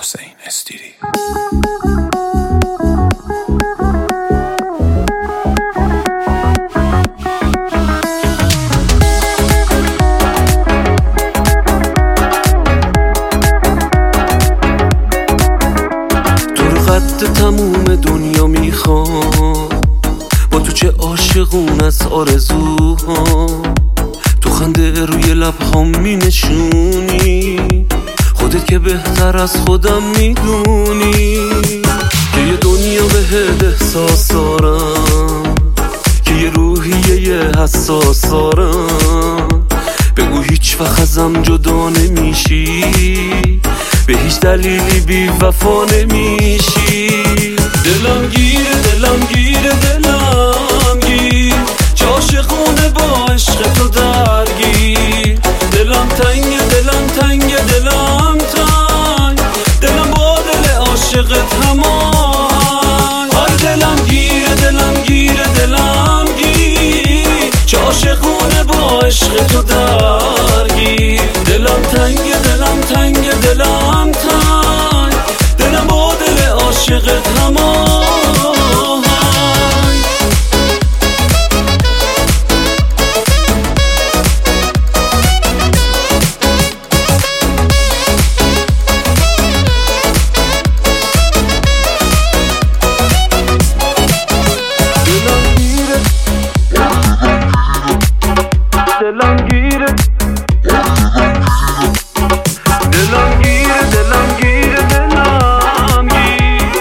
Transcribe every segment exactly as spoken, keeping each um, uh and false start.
حسین استیری. قد تموم دنیا میخوام، با تو چه عاشقون از آرزوها، تو خنده روی لبهام مینشونی، خودت که بهتر از خودم میدونی که یه دنیا بهت احساس دارم، که یه روحیه حساس دارم. بگو هیچ وقت ازم جدا نمیشی، به هیچ دلیلی بی وفا نمیشی. دلم گیره دلم گیره دلم گیر، چه عاشقونه با عشق تو درگیر. دلم تنگ دلم تنگ دلم تنگ، دلم با دل عاشقت همان. آره دلم گیره دلم گیره دلم گیر، چه عاشقونه با عشق تو درگیر. دلم تنگ دلم تنگ دلم تنگ، دلم با دل عاشقت همان. دلم گیره دلم گیره دلم گیره دلم گیر.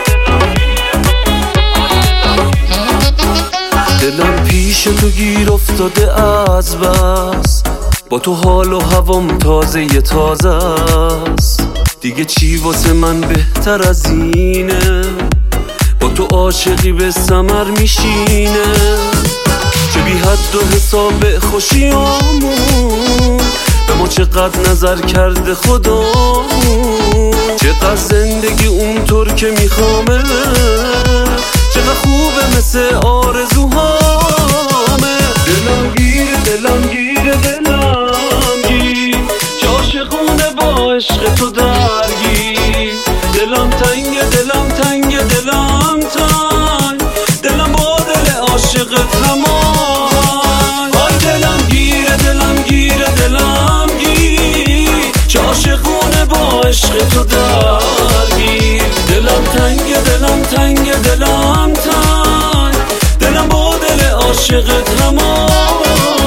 دلم پیش تو گیر افتاده از بس، با تو حال و هوام تازه ی تازه است. دیگه چی واسه من بهتر از اینه، با تو عاشقی به ثمر میشینه. چه بی حد و حساب خوشیامون، به ما چقدر نظر کرده خدامون. چقدر زندگی اونطور که میخوامه، چقدر خوبه مثل آرزوهامه. دلم گیره دلم گیره دلم گیر، چه عاشقونه با عشق تو درگیر. دلم تنگ دلم تنگ دلم تنگ، دلم با دل عاشقت همان. آی دلم گیره دلم گیره دلم گیر، چه عاشقونه با عشق تو درگیر. دلم تنگ دلم تنگ دلم تنگ، دلم با دل عاشقت همان.